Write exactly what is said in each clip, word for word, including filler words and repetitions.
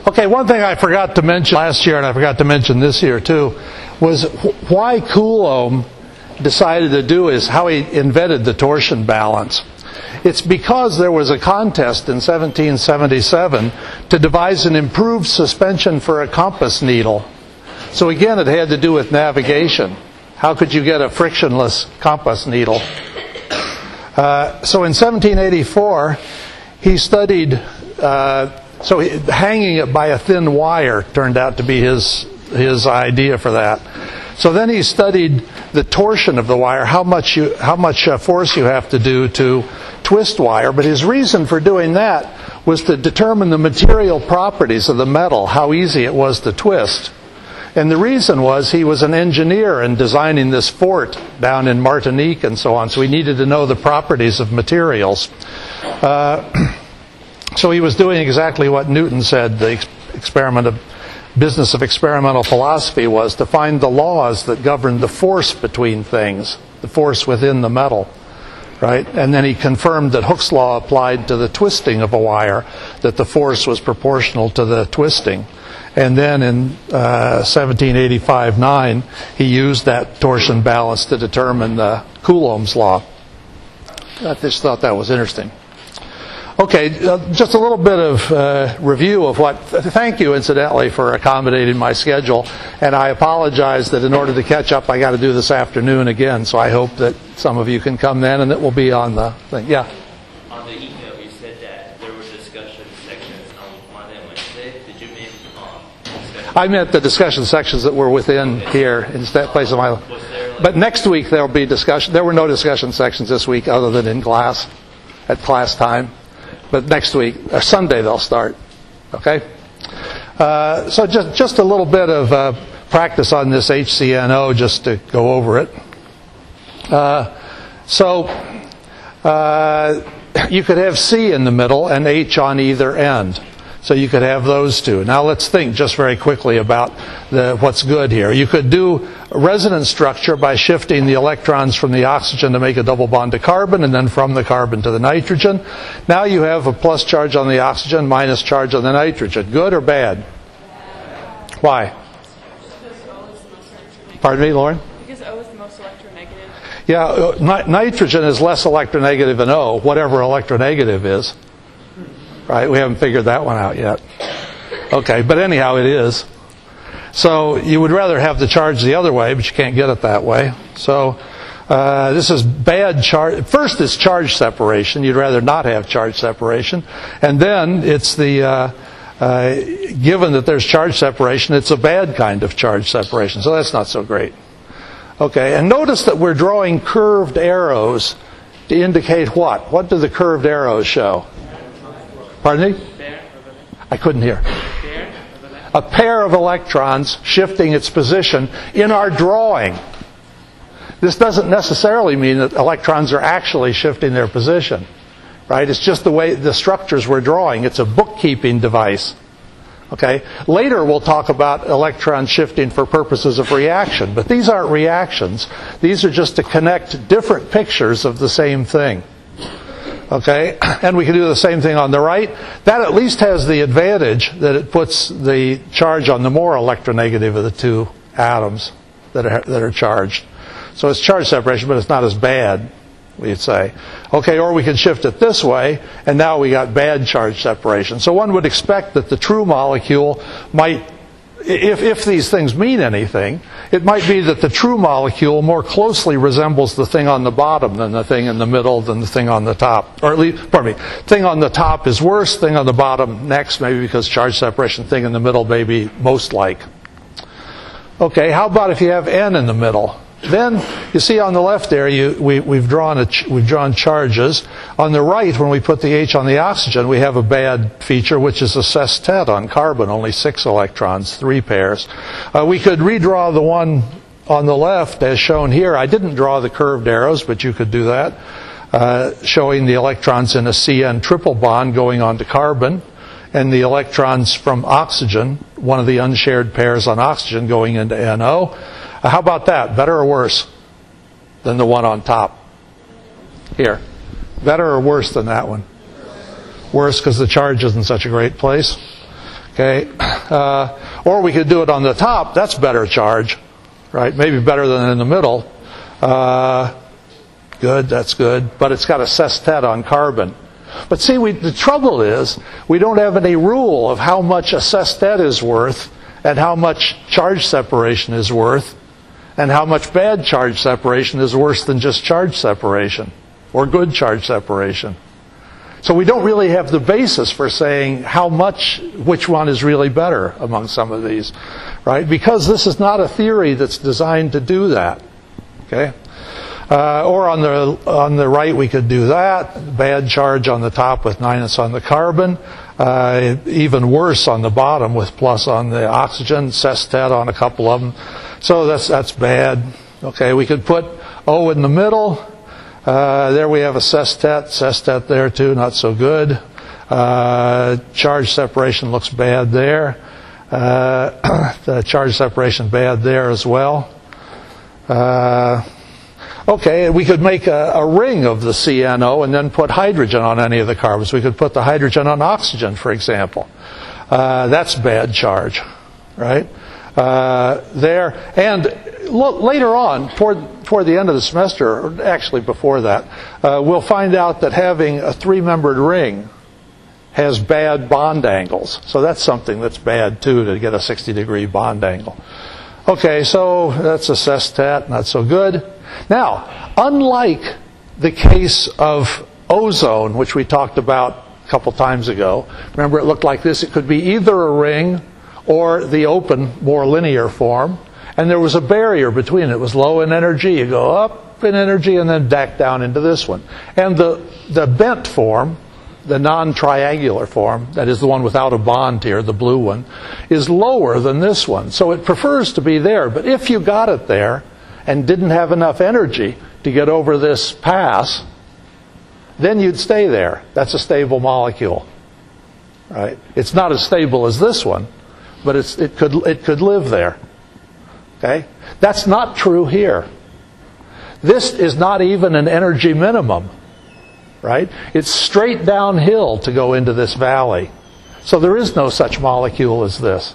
Okay, one thing I forgot to mention last year, and I forgot to mention this year too, was why Coulomb decided to do is how he invented the torsion balance. It's because there was a contest in seventeen seventy-seven to devise an improved suspension for a compass needle. So again, it had to do with navigation. How could you get a frictionless compass needle? Uh, so in seventeen eighty-four, he studied, uh, so he, hanging it by a thin wire turned out to be his his idea for that. So then he studied the torsion of the wire, how much you, how much uh, force you have to do to twist wire. But his reason for doing that was to determine the material properties of the metal, how easy it was to twist. And the reason was he was an engineer in designing this fort down in Martinique and so on, so he needed to know the properties of materials. Uh, so he was doing exactly what Newton said the experiment of business of experimental philosophy was, to find the laws that govern the force between things, the force within the metal, right? And then he confirmed that Hooke's law applied to the twisting of a wire, that the force was proportional to the twisting. And then in uh, seventeen eighty-five nine, he used that torsion balance to determine the Coulomb's law. I just thought that was interesting. Okay, uh, just a little bit of uh, review of what, thank you incidentally for accommodating my schedule, and I apologize that in order to catch up I got to do this afternoon again, so I hope that some of you can come then and it will be on the thing. Yeah? On the email you said that there were discussion sections on Monday and Wednesday. Did you mean um, discussion? I meant the discussion sections that were within okay. here in that place of my life. Like, but next week there will be discussion. There were no discussion sections this week other than in class, at class time. But next week, or Sunday, they'll start. Okay? Uh, so just just a little bit of uh, practice on this H C N O just to go over it. Uh, so uh, you could have C in the middle and H on either end. So you could have those two. Now let's think just very quickly about the, what's good here. You could do resonance structure by shifting the electrons from the oxygen to make a double bond to carbon, and then from the carbon to the nitrogen. Now you have a plus charge on the oxygen, minus charge on the nitrogen. Good or bad? Why? Pardon me, Lauren? Because O is the most electronegative. Yeah, uh, ni- nitrogen is less electronegative than O, whatever electronegative is. Right? We haven't figured that one out yet. Okay, but anyhow, it is. So you would rather have the charge the other way, but you can't get it that way. So uh, this is bad charge. First, it's charge separation. You'd rather not have charge separation. And then it's the, uh, uh, given that there's charge separation, it's a bad kind of charge separation. So that's not so great. Okay, and notice that we're drawing curved arrows to indicate what? What do the curved arrows show? Pardon me? I couldn't hear. A pair of electrons shifting its position in our drawing. This doesn't necessarily mean that electrons are actually shifting their position, right? It's just the way the structures we're drawing. It's a bookkeeping device. Okay? Later we'll talk about electron shifting for purposes of reaction, but these aren't reactions. These are just to connect different pictures of the same thing. Okay, and we can do the same thing on the right. That at least has the advantage that it puts the charge on the more electronegative of the two atoms that are, that are charged. So it's charge separation, but it's not as bad, we'd say. Okay, or we can shift it this way, and now we got bad charge separation. So one would expect that the true molecule might, if, if these things mean anything, it might be that the true molecule more closely resembles the thing on the bottom than the thing in the middle than the thing on the top. Or at least, pardon me, thing on the top is worse, thing on the bottom next, maybe because charge separation, thing in the middle may be most like. Okay, how about if you have N in the middle? Then, you see on the left there, you, we, we've, drawn a ch- we've drawn charges. On the right, when we put the H on the oxygen, we have a bad feature, which is a sestet on carbon, only six electrons, three pairs. Uh, we could redraw the one on the left as shown here. I didn't draw the curved arrows, but you could do that, uh, showing the electrons in a C N triple bond going on to carbon, and the electrons from oxygen, one of the unshared pairs on oxygen, going into N O. Uh, how about that? Better or worse than the one on top? Here. Better or worse than that one? Worse because the charge isn't such a great place. Okay, uh, or we could do it on the top. That's better charge, right? Maybe better than in the middle. Uh, good, that's good. But it's got a sestet on carbon. But see, we, the trouble is we don't have any rule of how much a sestet is worth and how much charge separation is worth and how much bad charge separation is worse than just charge separation or good charge separation. So we don't really have the basis for saying how much, which one is really better among some of these, right? Because this is not a theory that's designed to do that, okay? Uh, or on the on the right, we could do that. Bad charge on the top with minus on the carbon. Uh, even worse on the bottom with plus on the oxygen. Sestet on a couple of them. So that's that's bad. Okay, we could put O in the middle. Uh, there we have a sestet. Sestet there too, not so good. Uh, charge separation looks bad there. Uh, the charge separation bad there as well. Uh, okay, we could make a, a ring of the C N O and then put hydrogen on any of the carbons. We could put the hydrogen on oxygen, for example. Uh, that's bad charge, right? Uh, there, and look, later on, toward, toward the end of the semester, or actually before that, uh, we'll find out that having a three-membered ring has bad bond angles. So that's something that's bad, too, to get a sixty degree bond angle. Okay, so that's a sestet, not so good. Now, unlike the case of ozone, which we talked about a couple times ago, remember it looked like this. It could be either a ring or the open, more linear form. And there was a barrier between it. It was low in energy. You go up in energy and then back down into this one. And the, the bent form, the non-triangular form, that is the one without a bond here, the blue one, is lower than this one. So it prefers to be there. But if you got it there and didn't have enough energy to get over this pass, then you'd stay there. That's a stable molecule, right? It's not as stable as this one, but it's, it could it could live there. Okay? That's not true here. This is not even an energy minimum, right? It's straight downhill to go into this valley. So there is no such molecule as this.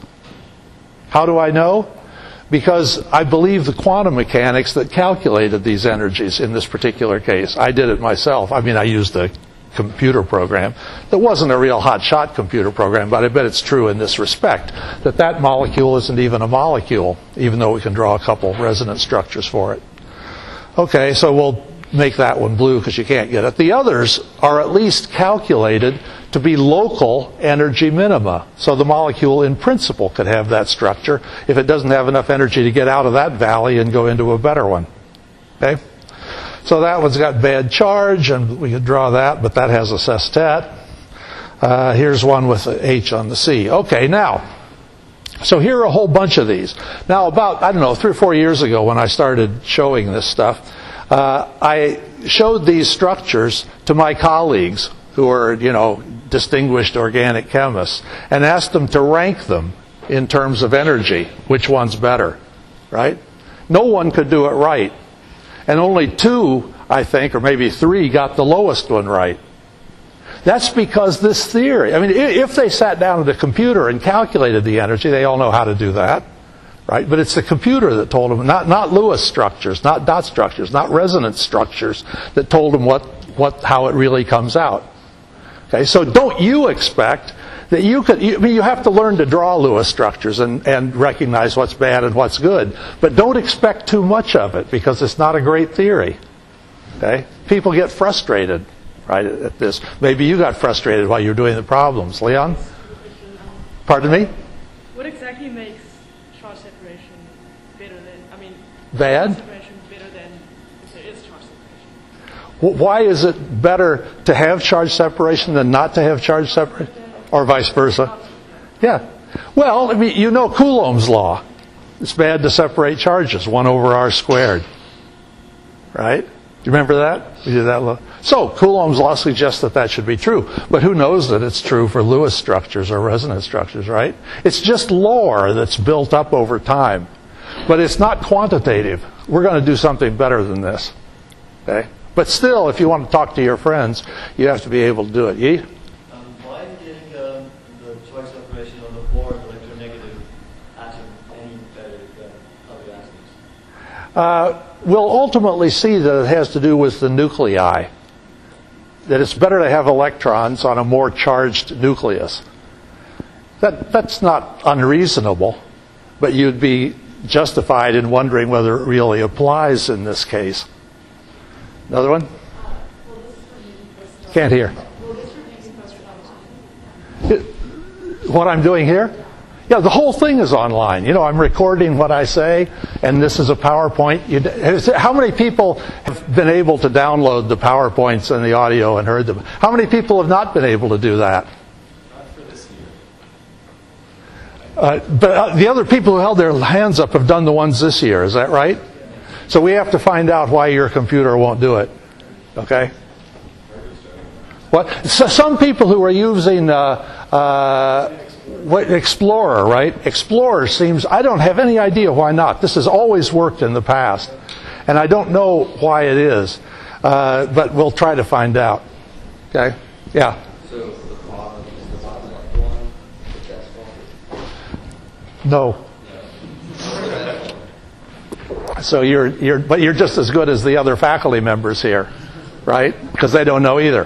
How do I know? Because I believe the quantum mechanics that calculated these energies in this particular case. I did it myself. I mean, I used a computer program that wasn't a real hot-shot computer program, but I bet it's true in this respect, that that molecule isn't even a molecule, even though we can draw a couple resonance structures for it. Okay, so we'll make that one blue because you can't get it. The others are at least calculated to be local energy minima. So the molecule in principle could have that structure if it doesn't have enough energy to get out of that valley and go into a better one. Okay? So that one's got bad charge, and we could draw that, but that has a sestet. Uh, here's one with an H on the C. Okay, now, so here are a whole bunch of these. Now, about, I don't know, three or four years ago when I started showing this stuff, uh, I showed these structures to my colleagues who are, you know, distinguished organic chemists, and asked them to rank them in terms of energy. Which one's better, right? No one could do it right. And only two, I think, or maybe three, got the lowest one right. That's because this theory, I mean, if they sat down at a computer and calculated the energy, they all know how to do that, right? But it's the computer that told them, not, not Lewis structures, not dot structures, not resonance structures, that told them what, what, how it really comes out. Okay, so don't you expect that you could, I mean, you have to learn to draw Lewis structures and, and recognize what's bad and what's good. But don't expect too much of it, because it's not a great theory. Okay? People get frustrated, right, at this. Maybe you got frustrated while you were doing the problems. Leon? Pardon me? What exactly makes charge separation better than, I mean, Bad? charge separation better than if there is charge separation? Why is it better to have charge separation than not to have charge separation? Or vice versa? Yeah. Well, I mean, you know Coulomb's law. It's bad to separate charges, one over r squared. Right? Do you remember that? We did that law. So, Coulomb's law suggests that that should be true. But who knows that it's true for Lewis structures or resonance structures, right? It's just lore that's built up over time. But it's not quantitative. We're going to do something better than this. Okay? But still, if you want to talk to your friends, you have to be able to do it. Yee? Why did um, the choice operation on the board electronegative atom any better than other atoms? Uh, we'll ultimately see that it has to do with the nuclei. That it's better to have electrons on a more charged nucleus. That, that's not unreasonable, but you'd be justified in wondering whether it really applies in this case. Another one? Can't hear. What I'm doing here? Yeah, the whole thing is online. You know, I'm recording what I say, and this is a PowerPoint. You, how many people have been able to download the PowerPoints and the audio and heard them? How many people have not been able to do that? Not for this year. Uh, but uh, the other people who held their hands up have done the ones this year. Is that right? So we have to find out why your computer won't do it. Okay? What? So some people who are using uh, uh, what, Explorer, right? Explorer seems, I don't have any idea why not. This has always worked in the past. And I don't know why it is. Uh, but we'll try to find out. Okay? Yeah? So the bottom is the bottom left one, the desktop? No. So you're, you're, but you're just as good as the other faculty members here, right? Because they don't know either.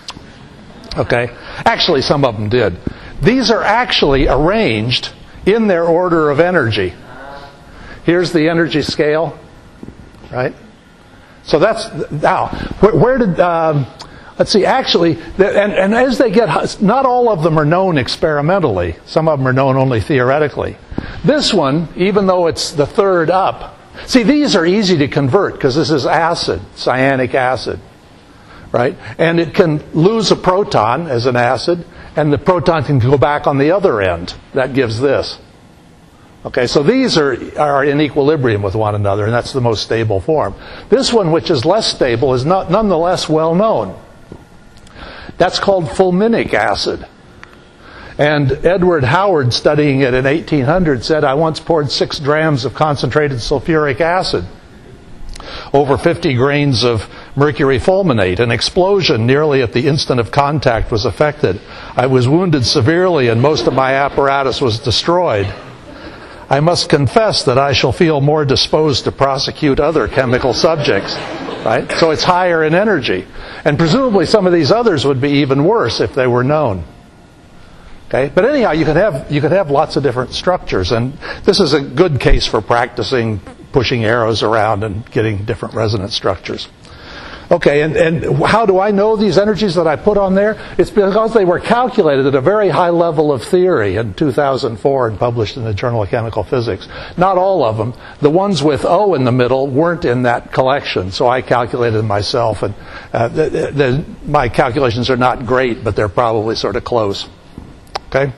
Okay? Actually, some of them did. These are actually arranged in their order of energy. Here's the energy scale, right? So that's, now, where, where did, um, let's see, actually, and, and as they get, not all of them are known experimentally. Some of them are known only theoretically. This one, even though it's the third up, see, these are easy to convert because this is acid, cyanic acid, right? And it can lose a proton as an acid, and the proton can go back on the other end. That gives this. Okay, so these are, are in equilibrium with one another, and that's the most stable form. This one, which is less stable, is not nonetheless well known. That's called fulminic acid. And Edward Howard, studying it in eighteen hundred, said, I once poured six grams of concentrated sulfuric acid over fifty grains of mercury fulminate. An explosion nearly at the instant of contact was affected. I was wounded severely and most of my apparatus was destroyed. I must confess that I shall feel more disposed to prosecute other chemical subjects. Right? So it's higher in energy. And presumably some of these others would be even worse if they were known. Okay? But anyhow, you could have you could have lots of different structures, and this is a good case for practicing pushing arrows around and getting different resonance structures. Okay, and, and how do I know these energies that I put on there? It's because they were calculated at a very high level of theory in two thousand four and published in the Journal of Chemical Physics. Not all of them. The ones with O in the middle weren't in that collection, so I calculated them myself. And uh, the, the, my calculations are not great, but they're probably sort of close. Okay?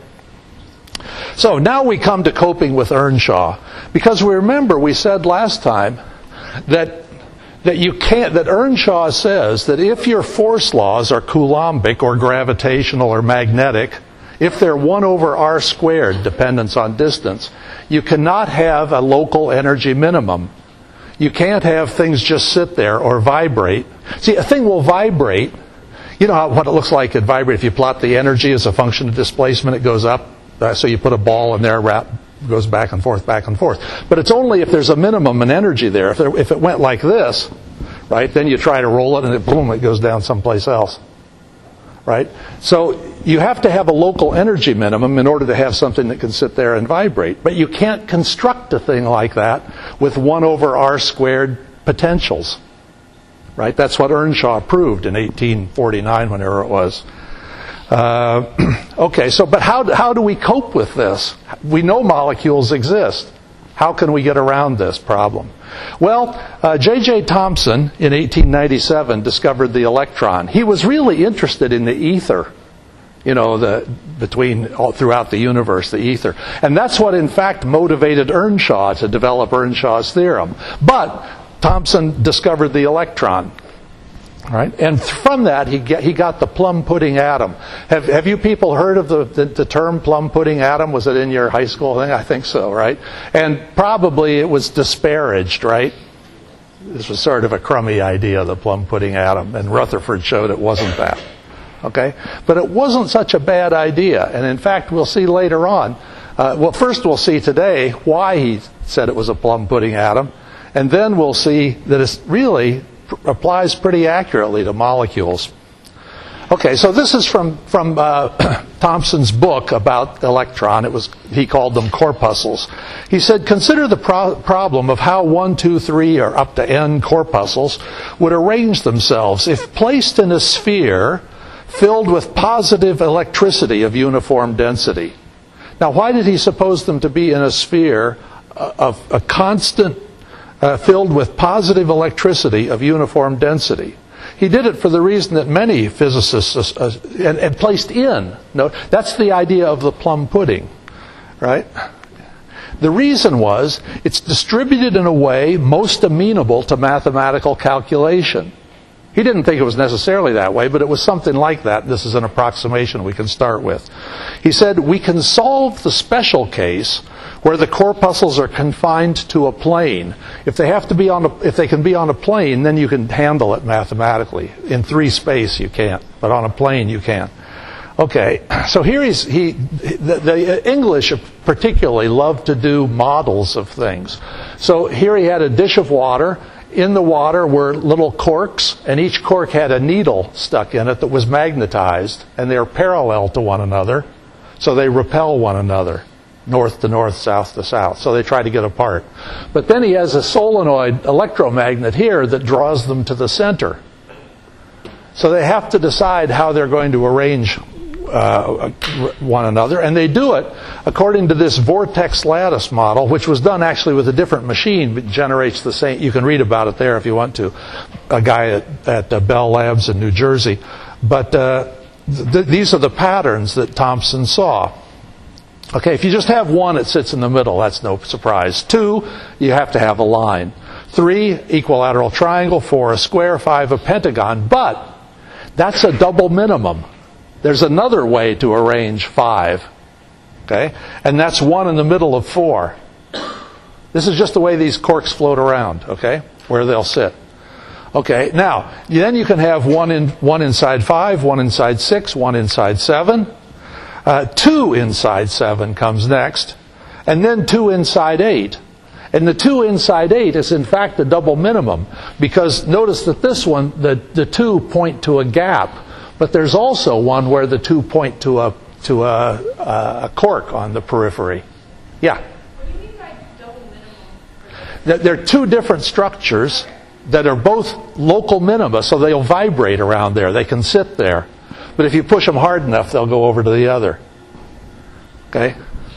So now we come to coping with Earnshaw. Because we remember we said last time that that you can't, that Earnshaw says that if your force laws are Coulombic or gravitational or magnetic, if they're one over r squared, dependence on distance, you cannot have a local energy minimum. You can't have things just sit there or vibrate. See, a thing will vibrate. You know how, what it looks like it vibrate. If you plot the energy as a function of displacement, it goes up. Uh, so you put a ball in there, wrap, goes back and forth, back and forth. But it's only if there's a minimum in energy there. If, there, if it went like this, right, then you try to roll it and it, boom, it goes down someplace else. Right? So you have to have a local energy minimum in order to have something that can sit there and vibrate. But you can't construct a thing like that with one over r squared potentials. Right? That's what Earnshaw proved in eighteen forty-nine, whenever it was. Uh, okay, so but how how do we cope with this? We know molecules exist. How can we get around this problem? Well, uh, J J Thomson in eighteen ninety-seven discovered the electron. He was really interested in the ether, you know, the between all throughout the universe, the ether, and that's what in fact motivated Earnshaw to develop Earnshaw's theorem. But Thomson discovered the electron. Right? And from that, he get, he got the plum pudding atom. Have have you people heard of the, the, the term plum pudding atom? Was it in your high school thing? I think so, right? And probably it was disparaged, right? This was sort of a crummy idea, the plum pudding atom. And Rutherford showed it wasn't that. Okay? But it wasn't such a bad idea. And in fact, we'll see later on. Uh, well, first we'll see today why he said it was a plum pudding atom. And then we'll see that it really pr- applies pretty accurately to molecules. Okay, so this is from, from uh, Thomson's book about the electron. It was, he called them corpuscles. He said, consider the pro- problem of how one, two, three, or up to n corpuscles would arrange themselves if placed in a sphere filled with positive electricity of uniform density. Now, why did he suppose them to be in a sphere of a constant, uh, filled with positive electricity of uniform density? He did it for the reason that many physicists, uh, and, and placed in. No, that's the idea of the plum pudding, right? The reason was it's distributed in a way most amenable to mathematical calculation. He didn't think it was necessarily that way, but it was something like that. This is an approximation we can start with. He said, we can solve the special case where the corpuscles are confined to a plane. If they have to be on a, if they can be on a plane, then you can handle it mathematically. In three space you can't, but on a plane you can. Okay, so here he's, he, the, the English particularly love to do models of things. So here he had a dish of water. In the water were little corks, and each cork had a needle stuck in it that was magnetized, and they're parallel to one another, so they repel one another, north to north, south to south, so they try to get apart. But then he has a solenoid electromagnet here that draws them to the center. So they have to decide how they're going to arrange uh, one another, and they do it according to this vortex lattice model, which was done actually with a different machine, but generates the same. You can read about it there if you want to. A guy at, at uh, Bell Labs in New Jersey. But uh, th- these are the patterns that Thomson saw. Okay, if you just have one, it sits in the middle. That's no surprise. Two, you have to have a line. Three, equilateral triangle. Four, a square. Five, a pentagon. But that's a double minimum. There's another way to arrange five. Okay? And that's one in the middle of four. This is just the way these corks float around, okay? Where they'll sit. Okay, now, then you can have one in one inside five, one inside six, one inside seven. Uh, two inside seven comes next. And then two inside eight. And the two inside eight is in fact a double minimum. Because notice that this one, the, the two point to a gap. But there's also one where the two point to a to a, a cork on the periphery. Yeah? What do you mean by double minimum? There, there are two different structures that are both local minima, so they'll vibrate around there. They can sit there. But if you push them hard enough, they'll go over to the other. Okay?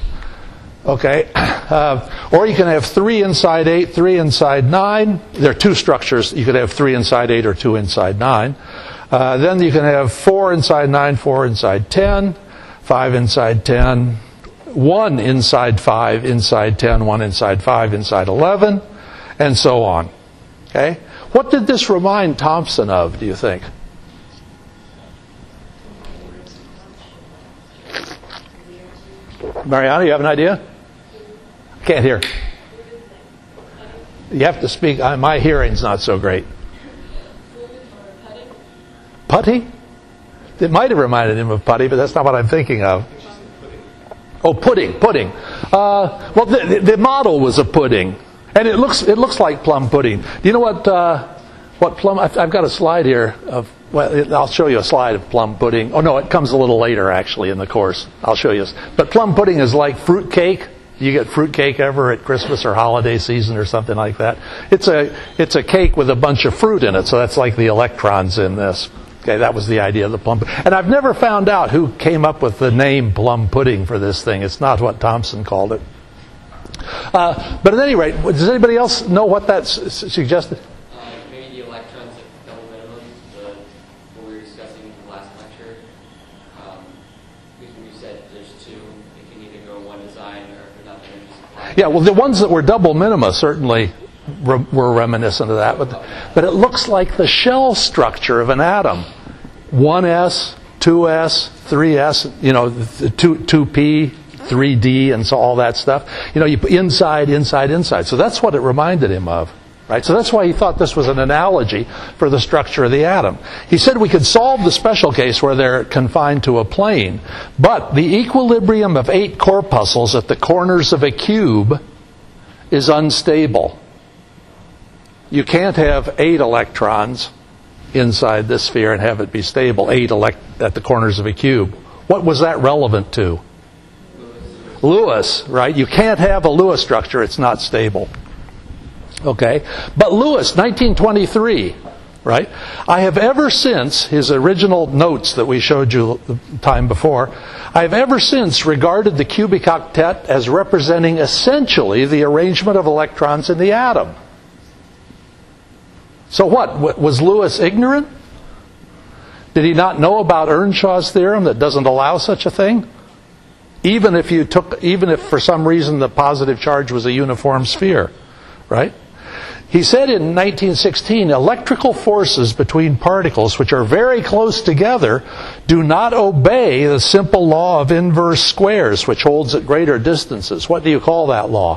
Okay? Uh, or you can have three inside eight, three inside nine. There are two structures. You could have three inside eight or two inside nine. Uh, then you can have four inside nine, four inside ten, five inside ten, one inside five, inside ten, one inside five, inside eleven, and so on. Okay? What did this remind Thomson of, do you think? Mariana, you have an idea? Can't hear. You have to speak. My hearing's not so great. Putty? It might have reminded him of putty, but that's not what I'm thinking of. Oh, pudding, pudding. Uh, well, the, the model was a pudding, and it looks it looks like plum pudding. Do you know what uh, what plum? I've, I've got a slide here of. Well, I'll show you a slide of plum pudding. Oh no, it comes a little later actually in the course. I'll show you. But plum pudding is like fruit cake. You get fruit cake ever at Christmas or holiday season or something like that. It's a it's a cake with a bunch of fruit in it, so that's like the electrons in this. Okay, that was the idea of the plum. And I've never found out who came up with the name plum pudding for this thing. It's not what Thomson called it. Uh, but at any rate, does anybody else know what that s- suggested? Uh, maybe the electrons at double minimums, the, what we were discussing in the last lecture. Um, because when you said there's two, it can either go one design or if they're not energy supply. Yeah, well, the ones that were double minima certainly re- were reminiscent of that. But, but it looks like the shell structure of an atom. one s, two s, three s, you know, two, two p, three d, and so all that stuff. You know, you put inside, inside, inside. So that's what it reminded him of. Right? So that's why he thought this was an analogy for the structure of the atom. He said we could solve the special case where they're confined to a plane, but the equilibrium of eight corpuscles at the corners of a cube is unstable. You can't have eight electrons inside this sphere and have it be stable, eight elect- at the corners of a cube. What was that relevant to? Lewis. Lewis, right? You can't have a Lewis structure, it's not stable. Okay? But Lewis, nineteen twenty-three, right? I have ever since, his original notes that we showed you the time before, I have ever since regarded the cubic octet as representing essentially the arrangement of electrons in the atom. So what? Was Lewis ignorant? Did he not know about Earnshaw's theorem that doesn't allow such a thing? Even if you took, even if for some reason the positive charge was a uniform sphere, right? He said in nineteen sixteen, electrical forces between particles which are very close together do not obey the simple law of inverse squares, which holds at greater distances. What do you call that law?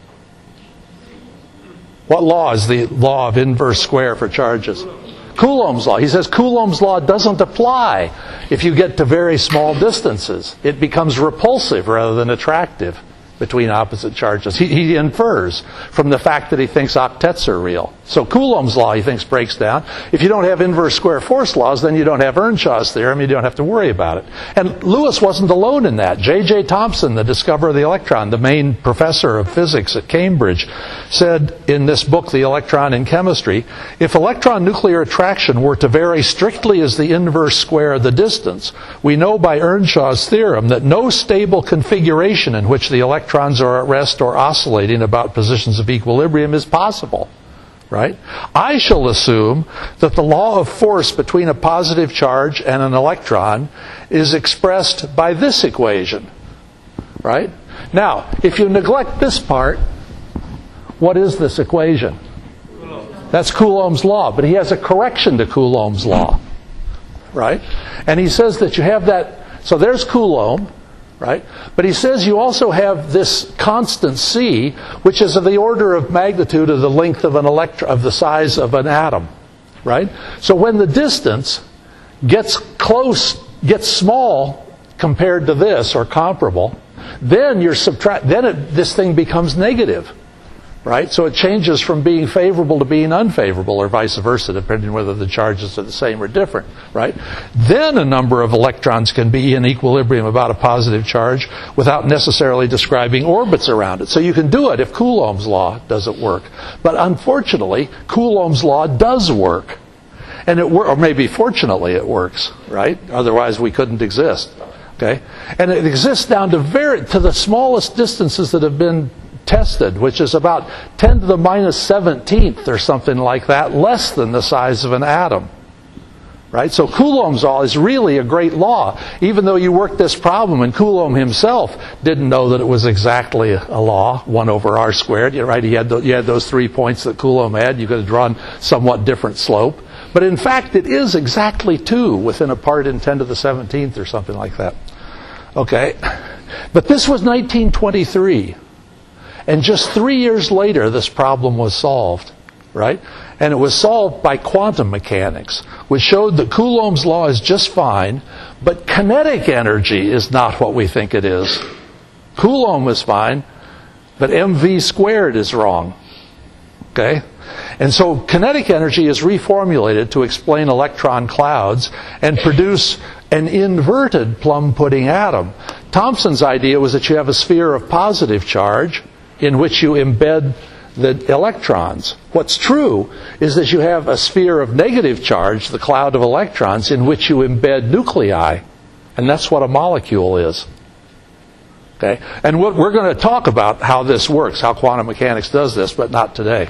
What law is the law of inverse square for charges? Coulomb's law. He says Coulomb's law doesn't apply if you get to very small distances. It becomes repulsive rather than attractive between opposite charges. He, he infers from the fact that he thinks octets are real. So Coulomb's law, he thinks, breaks down. If you don't have inverse square force laws, then you don't have Earnshaw's theorem. You don't have to worry about it. And Lewis wasn't alone in that. J J Thomson, the discoverer of the electron, the main professor of physics at Cambridge, said in this book, The Electron in Chemistry, if electron nuclear attraction were to vary strictly as the inverse square of the distance, we know by Earnshaw's theorem that no stable configuration in which the electrons are at rest or oscillating about positions of equilibrium is possible. Right? I shall assume that the law of force between a positive charge and an electron is expressed by this equation. Right? Now, if you neglect this part, what is this equation? That's Coulomb's law, but he has a correction to Coulomb's law. Right? And he says that you have that, so there's Coulomb, right? But he says you also have this constant C, which is of the order of magnitude of the length of an electron, of the size of an atom, right? So when the distance gets close, gets small compared to this or comparable, then you're subtract. Then it, this thing becomes negative, right? So it changes from being favorable to being unfavorable, or vice versa, depending on whether the charges are the same or different, right? Then a number of electrons can be in equilibrium about a positive charge without necessarily describing orbits around it. So you can do it if Coulomb's law doesn't work. But unfortunately, Coulomb's law does work. And it wor- or maybe fortunately it works, right? Otherwise we couldn't exist. Okay? And it exists down to very to the smallest distances that have been tested, which is about ten to the minus seventeenth or something like that, less than the size of an atom. Right? So Coulomb's law is really a great law, even though you worked this problem, and Coulomb himself didn't know that it was exactly a law, one over r squared. Right? He had, the, you had those three points that Coulomb had. You could have drawn somewhat different slope. But in fact, it is exactly two within a part in ten to the seventeenth or something like that. Okay? But this was nineteen twenty-three. And just three years later, this problem was solved, right? And it was solved by quantum mechanics, which showed that Coulomb's law is just fine, but kinetic energy is not what we think it is. Coulomb is fine, but mv squared is wrong. Okay? And so kinetic energy is reformulated to explain electron clouds and produce an inverted plum pudding atom. Thomson's idea was that you have a sphere of positive charge in which you embed the electrons. What's true is that you have a sphere of negative charge, the cloud of electrons, in which you embed nuclei. And that's what a molecule is. Okay? And what we're going to talk about how this works, how quantum mechanics does this, but not today.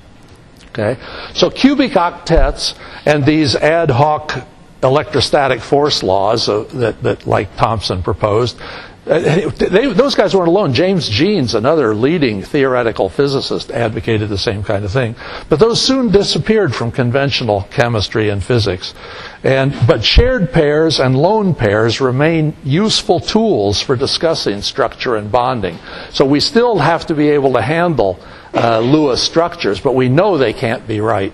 Okay? So cubic octets and these ad hoc electrostatic force laws uh, that, that, like Thomson proposed, Uh, they, those guys weren't alone. James Jeans, another leading theoretical physicist, advocated the same kind of thing. But those soon disappeared from conventional chemistry and physics. And, but shared pairs and lone pairs remain useful tools for discussing structure and bonding. So we still have to be able to handle uh, Lewis structures, but we know they can't be right.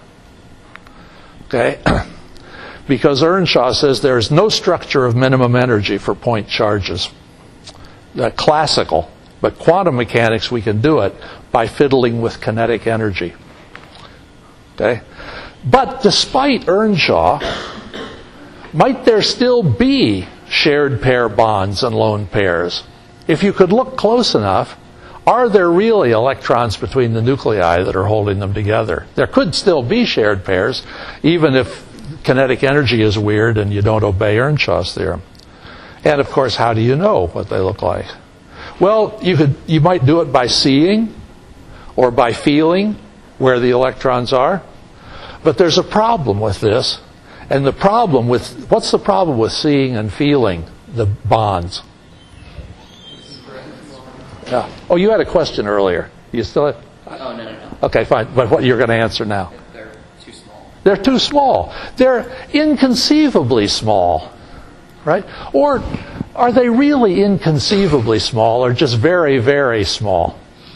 Okay? Because Earnshaw says there is no structure of minimum energy for point charges. Uh, classical. But quantum mechanics, we can do it by fiddling with kinetic energy. Okay? But despite Earnshaw, might there still be shared pair bonds and lone pairs? If you could look close enough, are there really electrons between the nuclei that are holding them together? There could still be shared pairs, even if kinetic energy is weird and you don't obey Earnshaw's theorem. And of course, how do you know what they look like? Well, you could you might do it by seeing or by feeling where the electrons are. But there's a problem with this. And the problem with what's the problem with seeing and feeling the bonds? Yeah. Oh, you had a question earlier. You still have? Oh, no, no, no. Okay, fine. But what you're going to answer now? They're too small. They're too small. They're inconceivably small, right? Or are they really inconceivably small or just very, very small?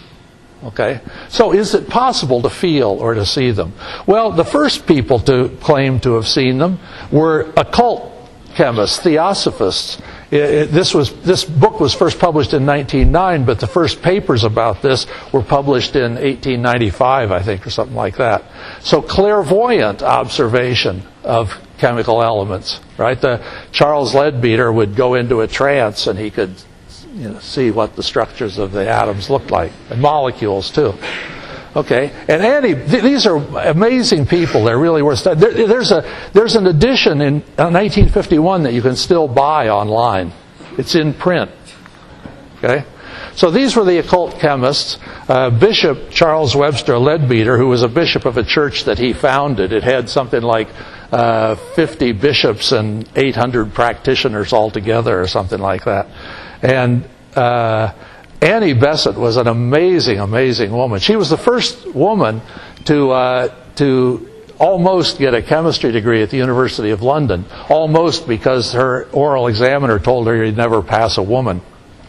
Okay? So is it possible to feel or to see them? Well, the first people to claim to have seen them were occult chemists, theosophists. It, it, this was this book was first published in nineteen oh nine, but the first papers about this were published in eighteen ninety-five, I think, or something like that. So clairvoyant observation of chemical elements, right? The Charles Leadbeater would go into a trance and he could, you know, see what the structures of the atoms looked like, and molecules too. Okay, and Annie, th- these are amazing people. They're really worth studying. There, there's a there's an edition in uh, nineteen fifty-one that you can still buy online. It's in print. Okay, so these were the occult chemists. Uh, Bishop Charles Webster Leadbeater, who was a bishop of a church that he founded. It had something like uh, fifty bishops and eight hundred practitioners altogether, or something like that. And uh, Annie Besant was an amazing, amazing woman. She was the first woman to uh, to almost get a chemistry degree at the University of London. Almost, because her oral examiner told her you'd never pass a woman.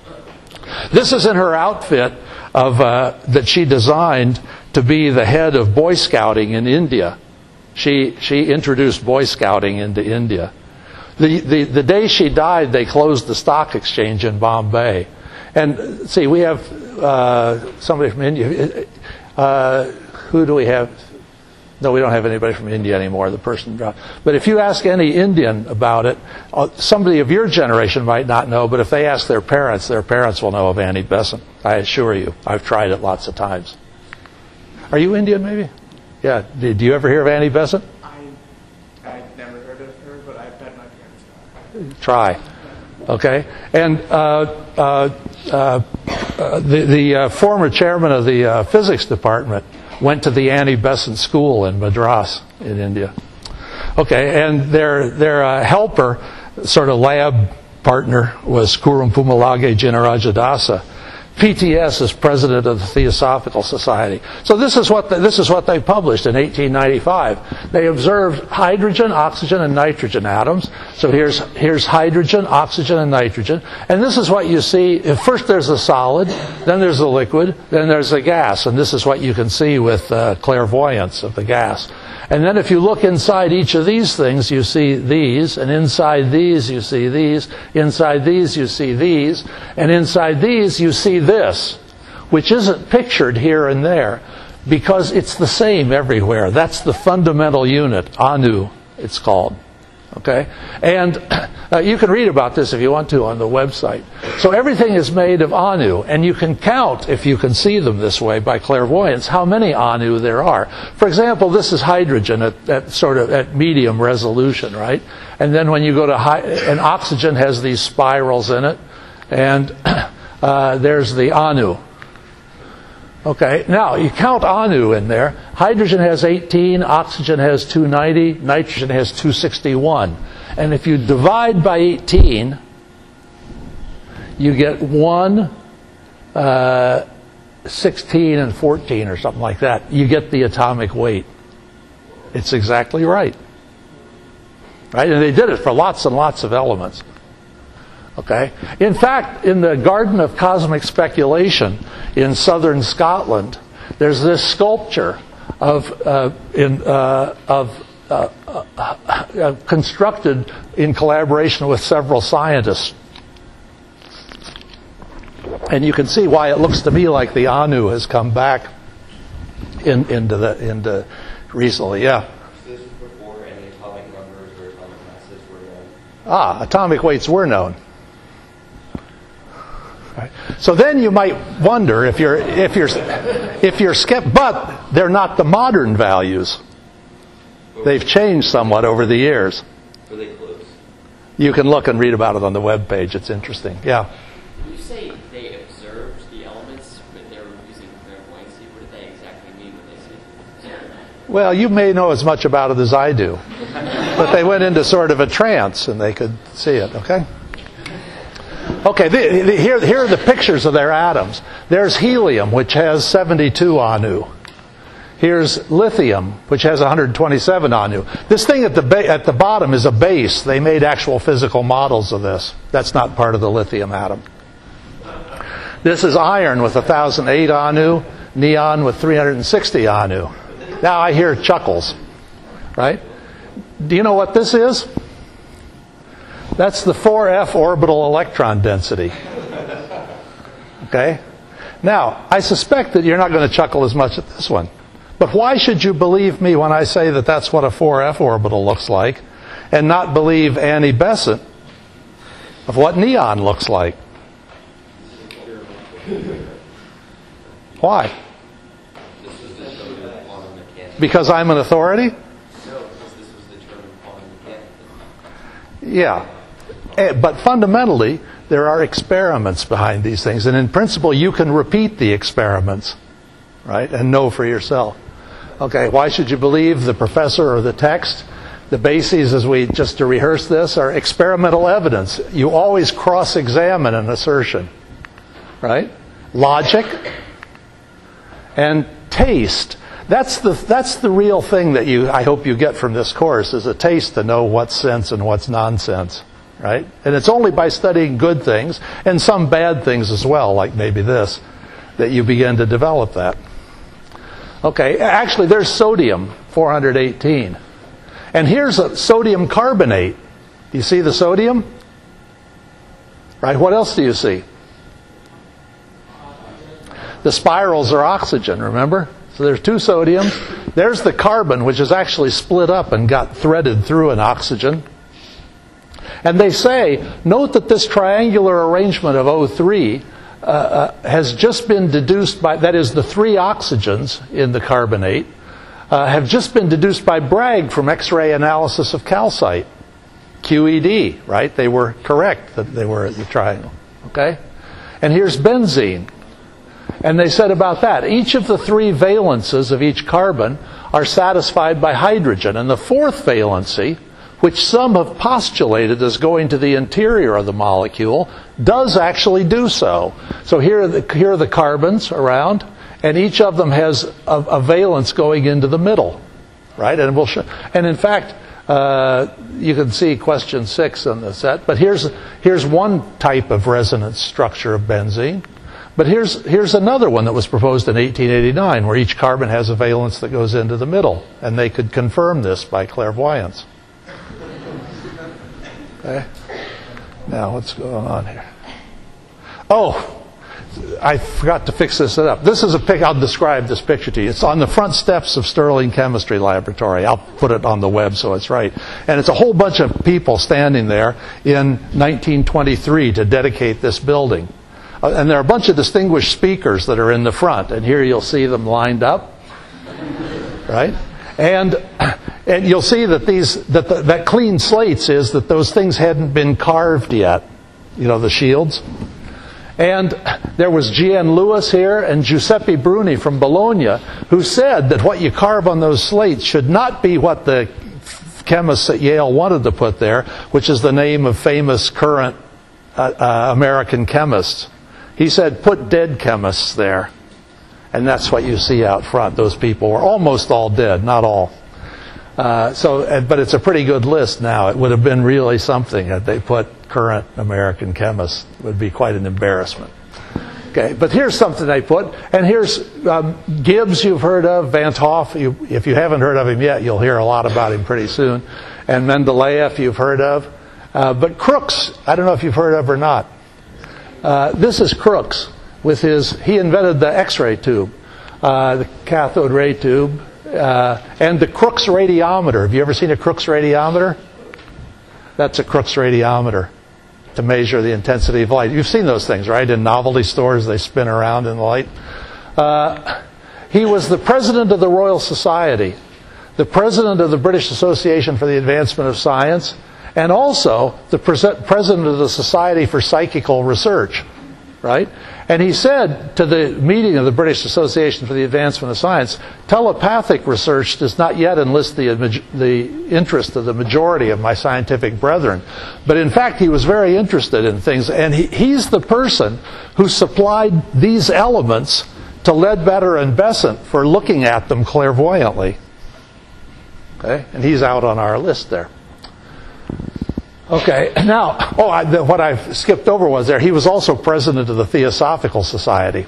This is in her outfit of uh, that she designed to be the head of Boy Scouting in India. She she introduced Boy Scouting into India. The, the the day she died, they closed the stock exchange in Bombay. And see, we have uh, somebody from India. Uh, who do we have? No, we don't have anybody from India anymore. The person dropped. But if you ask any Indian about it, uh, somebody of your generation might not know. But if they ask their parents, their parents will know of Annie Besant. I assure you. I've tried it lots of times. Are you Indian, maybe? Yeah. Did you ever hear of Annie Besant? I I've never heard of her, but I bet my parents know. Try. Okay, and uh, uh, uh, uh, the, the uh, former chairman of the uh, physics department went to the Annie Besant School in Madras, in India. Okay, and their their uh, helper, sort of lab partner, was Kurum Pumalage Jinnarajadasa. P T S is president of the Theosophical Society. So this is what the, this is what they published in eighteen ninety-five. They observed hydrogen, oxygen, and nitrogen atoms. So here's here's hydrogen, oxygen, and nitrogen. And this is what you see. First there's a solid, then there's a liquid, then there's a gas. And this is what you can see with uh, clairvoyance of the gas. And then if you look inside each of these things, you see these, and inside these you see these, inside these you see these, and inside these you see this, which isn't pictured here and there, because it's the same everywhere. That's the fundamental unit, Anu, it's called. Okay? And uh, you can read about this if you want to on the website. So everything is made of Anu, and you can count, if you can see them this way by clairvoyance, how many Anu there are. For example, this is hydrogen at, at sort of at medium resolution, right? And then when you go to high, and oxygen has these spirals in it, and uh, there's the Anu. Okay, now you count Anu in there. Hydrogen has eighteen, oxygen has two ninety, nitrogen has two sixty-one. And if you divide by eighteen, you get one, uh, sixteen, and fourteen, or something like that. You get the atomic weight. It's exactly right. Right? And they did it for lots and lots of elements. Okay? In fact, in the Garden of Cosmic Speculation in southern Scotland, there's this sculpture of uh, in uh, of uh, uh, uh, constructed in collaboration with several scientists, and you can see why it looks to me like the Anu has come back in, into the into recently. Yeah. This is before any atomic numbers or atomic masses were known. Ah, atomic weights were known. Right. So then you might wonder if you're if you're if you're skeptical, but they're not the modern values. They've changed somewhat over the years. Were they close? You can look and read about it on the web page. It's interesting. Yeah. When you say they observed the elements, but they were using clairvoyancy, what did they exactly mean when they say observed? Well, you may know as much about it as I do, but they went into sort of a trance and they could see it. Okay. Okay, the, the, here, here are the pictures of their atoms. There's helium, which has seventy-two Anu. Here's lithium, which has one hundred twenty-seven Anu. This thing at the ba- at the bottom is a base. They made actual physical models of this. That's not part of the lithium atom. This is iron with one thousand eight Anu, neon with three hundred sixty Anu. Now I hear chuckles, right? Do you know what this is? That's the four F orbital electron density. Okay? Now, I suspect that you're not going to chuckle as much at this one. But why should you believe me when I say that that's what a four F orbital looks like, and not believe Annie Besant of what neon looks like? Why? This was determined in quantum mechanics. Because I'm an authority? No, because this was determined quantum mechanics. Yeah. Eh, But fundamentally, there are experiments behind these things. And in principle, you can repeat the experiments, right, and know for yourself. Okay, why should you believe the professor or the text? The bases, as we, just to rehearse this, are experimental evidence. You always cross-examine an assertion, right? Logic and taste. That's the that's the real thing that you I hope you get from this course, is a taste to know what's sense and what's nonsense, right? And it's only by studying good things and some bad things as well, like maybe this, that you begin to develop that. Okay, actually there's sodium four hundred eighteen. And here's a sodium carbonate. Do you see the sodium? Right, what else do you see? The spirals are oxygen, remember? So there's two sodiums. There's the carbon, which is actually split up and got threaded through an oxygen. And they say, note that this triangular arrangement of O three uh, uh, has just been deduced by, that is, the three oxygens in the carbonate, uh, have just been deduced by Bragg from X-ray analysis of calcite. Q E D, right? They were correct that they were the triangle. Okay? And here's benzene. And they said about that, each of the three valences of each carbon are satisfied by hydrogen. And the fourth valency, which some have postulated as going to the interior of the molecule, does actually do so. So here are the, here are the carbons around, and each of them has a, a valence going into the middle, right? And we'll show, and in fact, uh, you can see question six on the set. But here's here's one type of resonance structure of benzene. But here's here's another one that was proposed in eighteen eighty-nine, where each carbon has a valence that goes into the middle, and they could confirm this by clairvoyance. Okay. Now what's going on here? Oh, I forgot to fix this up. This is a pic. I'll describe this picture to you. It's on the front steps of Sterling Chemistry Laboratory. I'll put it on the web so it's right. And it's a whole bunch of people standing there in nineteen twenty-three to dedicate this building. Uh, and there are a bunch of distinguished speakers that are in the front, and here you'll see them lined up, right? And and you'll see that these that the, that clean slates is that those things hadn't been carved yet, you know, the shields. And there was G N Lewis here and Giuseppe Bruni from Bologna, who said that what you carve on those slates should not be what the chemists at Yale wanted to put there, which is the name of famous current uh, uh, American chemists. He said, put dead chemists there. And that's what you see out front. Those people were almost all dead, not all. Uh, so, but it's a pretty good list now. It would have been really something had they put current American chemists. It would be quite an embarrassment. Okay, but here's something they put, and here's um, Gibbs you've heard of, Van 't Hoff, you, if you haven't heard of him yet, you'll hear a lot about him pretty soon, and Mendeleev you've heard of. Uh, but Crookes, I don't know if you've heard of or not. Uh, this is Crookes with his, he invented the X-ray tube, uh, the cathode ray tube, uh, and the Crookes radiometer. Have you ever seen a Crookes radiometer? That's a Crookes radiometer to measure the intensity of light. You've seen those things, right? In novelty stores, they spin around in the light. Uh, he was the president of the Royal Society, the president of the British Association for the Advancement of Science, and also the president of the Society for Psychical Research, right? And he said to the meeting of the British Association for the Advancement of Science, telepathic research does not yet enlist the, the interest of the majority of my scientific brethren. But in fact, he was very interested in things, and he, he's the person who supplied these elements to Leadbetter and Besant for looking at them clairvoyantly. Okay? And he's out on our list there. Okay, now, oh, I, the, what I skipped over was there, he was also president of the Theosophical Society.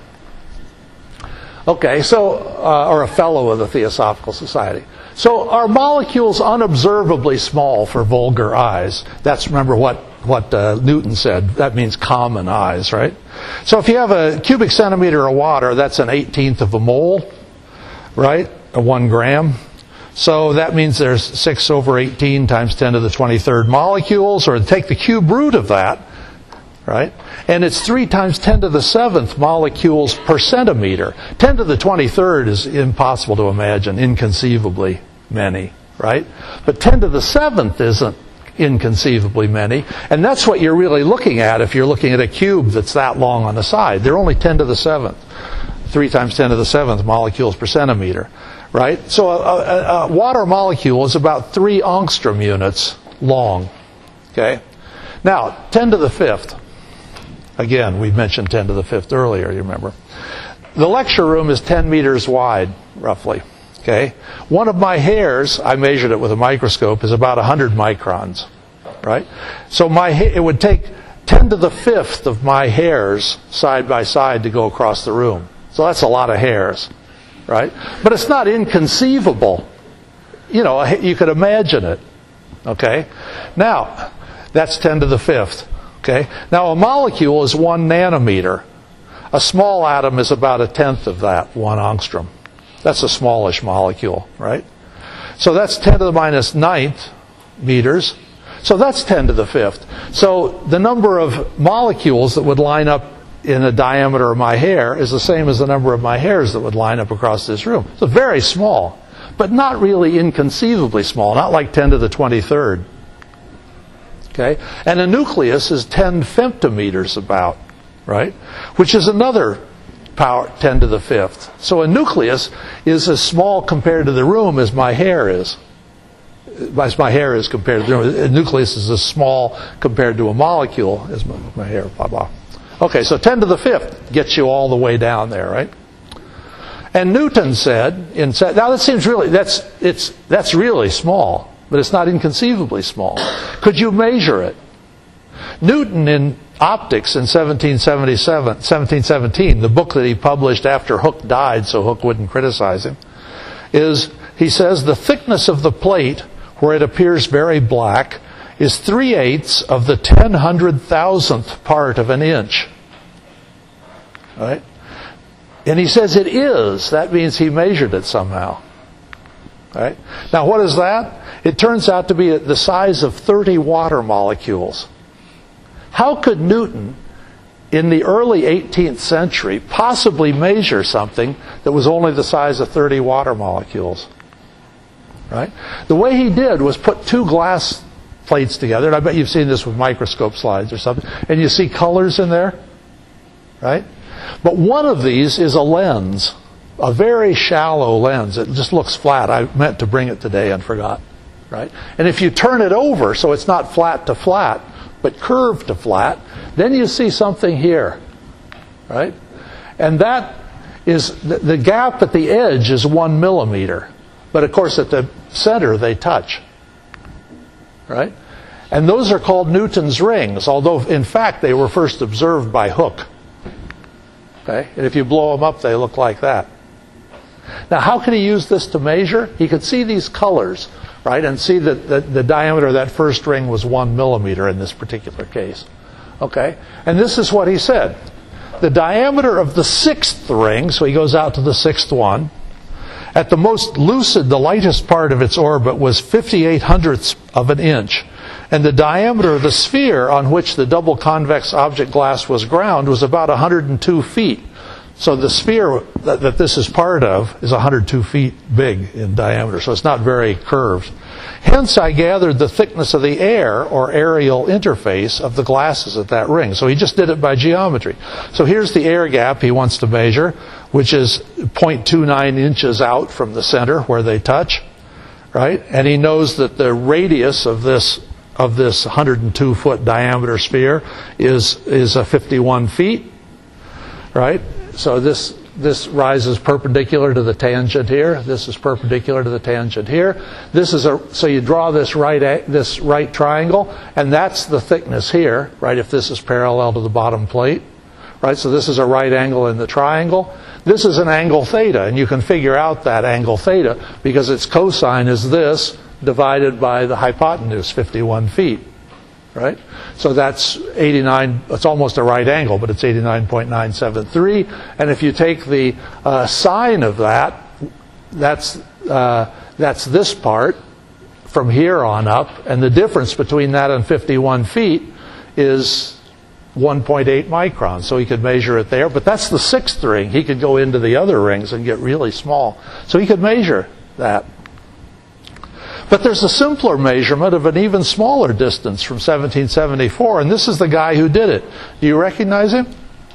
Okay, so, uh, or a fellow of the Theosophical Society. So, are molecules unobservably small for vulgar eyes? That's, remember what, what uh, Newton said, that means common eyes, right? So if you have a cubic centimeter of water, that's an eighteenth of a mole, right? A one gram. So that means there's six over eighteen times ten to the twenty-third molecules, or take the cube root of that, right? And it's three times ten to the seventh molecules per centimeter. ten to the twenty-third is impossible to imagine, inconceivably many, right? But ten to the seventh isn't inconceivably many, and that's what you're really looking at if you're looking at a cube that's that long on the side. They're only ten to the seventh. three times ten to the seventh molecules per centimeter. Right? So a, a, a water molecule is about three angstrom units long. Okay? Now, ten to the fifth. Again, we mentioned ten to the fifth earlier, you remember. The lecture room is ten meters wide, roughly. Okay? One of my hairs, I measured it with a microscope, is about one hundred microns. Right? So my it would take ten to the fifth of my hairs side by side to go across the room. So that's a lot of hairs. Right? But it's not inconceivable. You know, you could imagine it. Okay? Now, that's ten to the fifth. Okay? Now, a molecule is one nanometer. A small atom is about a tenth of that, one angstrom. That's a smallish molecule, right? So that's ten to the minus ninth meters. So that's ten to the fifth. So the number of molecules that would line up in the diameter of my hair is the same as the number of my hairs that would line up across this room. So very small, but not really inconceivably small, not like ten to the twenty-third. Okay? And a nucleus is ten femtometers about, right? Which is another power, ten to the fifth. So a nucleus is as small compared to the room as my hair is. As my hair is compared to the room. A nucleus is as small compared to a molecule as my, my hair, blah, blah. Okay, so ten to the fifth gets you all the way down there, right? And Newton said, in, now that seems really, that's, it's, that's really small, but it's not inconceivably small. Could you measure it? Newton in Optics in seventeen seventy-seven, seventeen seventeen, the book that he published after Hooke died so Hooke wouldn't criticize him, is, he says, the thickness of the plate, where it appears very black, is three-eighths of the ten hundred thousandth part of an inch. Right? And he says it is. That means he measured it somehow. Right? Now what is that? It turns out to be the size of thirty water molecules. How could Newton, in the early eighteenth century, possibly measure something that was only the size of thirty water molecules? Right? The way he did was put two glass plates together, and I bet you've seen this with microscope slides or something, and you see colors in there, right? But one of these is a lens, a very shallow lens. It just looks flat. I meant to bring it today and forgot, right? And if you turn it over so it's not flat to flat, but curved to flat, then you see something here, right? And that is, the, the gap at the edge is one millimeter. But of course at the center they touch. Right? And those are called Newton's rings, although in fact they were first observed by Hooke. Okay? And if you blow them up, they look like that. Now, how could he use this to measure? He could see these colors, right, and see that the, the diameter of that first ring was one millimeter in this particular case. Okay? And this is what he said. The diameter of the sixth ring, so he goes out to the sixth one, at the most lucid, the lightest part of its orbit was fifty-eight hundredths of an inch. And the diameter of the sphere on which the double convex object glass was ground was about one hundred two feet. So the sphere that, that this is part of is one hundred two feet big in diameter, so it's not very curved. Hence, I gathered the thickness of the air, or aerial interface, of the glasses at that ring. So he just did it by geometry. So here's the air gap he wants to measure, which is zero point two nine inches out from the center where they touch, right? And he knows that the radius of this of this one hundred two foot diameter sphere is is a fifty-one feet, right? So this this rises perpendicular to the tangent here. This is perpendicular to the tangent here. This is a so you draw this right this right triangle, and that's the thickness here, right? If this is parallel to the bottom plate, right? So this is a right angle in the triangle. This is an angle theta, and you can figure out that angle theta because its cosine is this divided by the hypotenuse, fifty-one feet, right? So that's eighty-nine, it's almost a right angle, but it's eighty-nine point nine seven three. And if you take the uh, sine of that, that's, uh, that's this part from here on up, and the difference between that and fifty-one feet is one point eight microns. So he could measure it there, but that's the sixth ring. He could go into the other rings and get really small. So he could measure that. But there's a simpler measurement of an even smaller distance from seventeen seventy-four, and this is the guy who did it. Do you recognize him?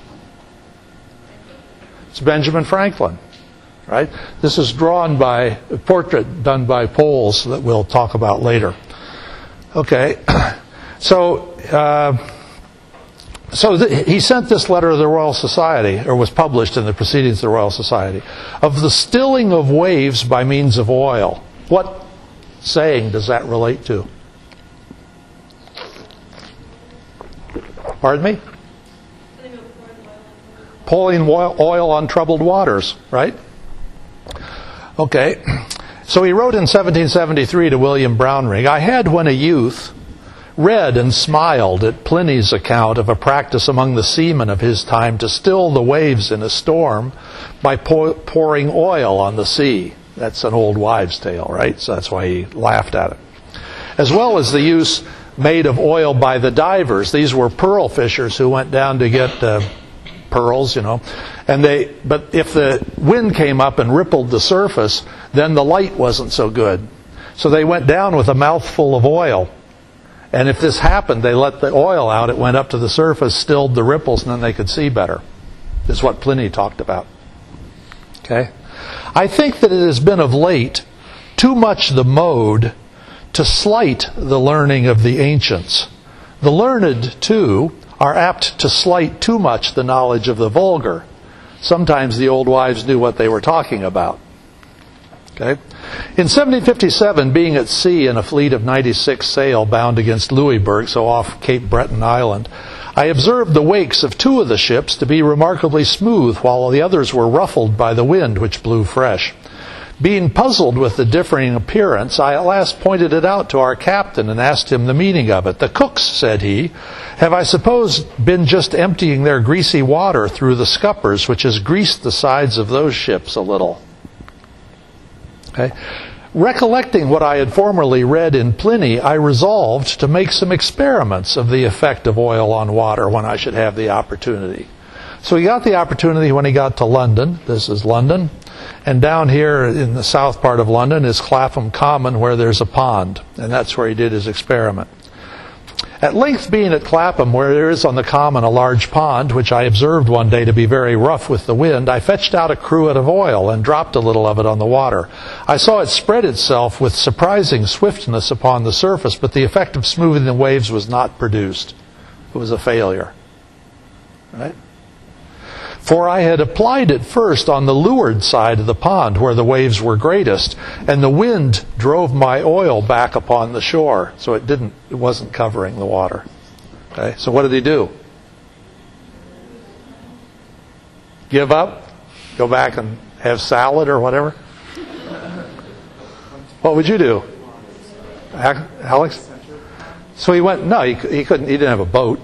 It's Benjamin Franklin, right? This is drawn by a portrait done by Poles that we'll talk about later. Okay, so uh, so th- he sent this letter to the Royal Society, or was published in the Proceedings of the Royal Society, of the stilling of waves by means of oil. What saying does that relate to? Pardon me? Pouring oil, oil on troubled waters, right? Okay. So he wrote in seventeen seventy-three to William Brownrigg, I had when a youth read and smiled at Pliny's account of a practice among the seamen of his time to still the waves in a storm by pour, pouring oil on the sea. That's an old wives' tale, right? So that's why he laughed at it. As well as the use made of oil by the divers. These were pearl fishers who went down to get uh, pearls, you know. And they, but if the wind came up and rippled the surface, then the light wasn't so good. So they went down with a mouthful of oil. And if this happened, they let the oil out, it went up to the surface, stilled the ripples, and then they could see better. This is what Pliny talked about. Okay? I think that it has been of late too much the mode to slight the learning of the ancients. The learned, too, are apt to slight too much the knowledge of the vulgar. Sometimes the old wives knew what they were talking about. Okay? In seventeen fifty-seven, being at sea in a fleet of ninety-six sail bound against Louisburg, so off Cape Breton Island, I observed the wakes of two of the ships to be remarkably smooth, while the others were ruffled by the wind, which blew fresh. Being puzzled with the differing appearance, I at last pointed it out to our captain and asked him the meaning of it. The cooks, said he, have I suppose been just emptying their greasy water through the scuppers, which has greased the sides of those ships a little. Okay. Recollecting what I had formerly read in Pliny, I resolved to make some experiments of the effect of oil on water when I should have the opportunity. So he got the opportunity when he got to London. This is London. And down here in the south part of London is Clapham Common, where there's a pond. And that's where he did his experiment. At length, being at Clapham, where there is on the common a large pond, which I observed one day to be very rough with the wind, I fetched out a cruet of oil and dropped a little of it on the water. I saw it spread itself with surprising swiftness upon the surface, but the effect of smoothing the waves was not produced. It was a failure. Right? For I had applied it first on the leeward side of the pond, where the waves were greatest, and the wind drove my oil back upon the shore, so it didn't, it wasn't covering the water. Okay, so what did he do? Give up? Go back and have salad or whatever? What would you do, Alex? So he went. No, he, he couldn't. He didn't have a boat.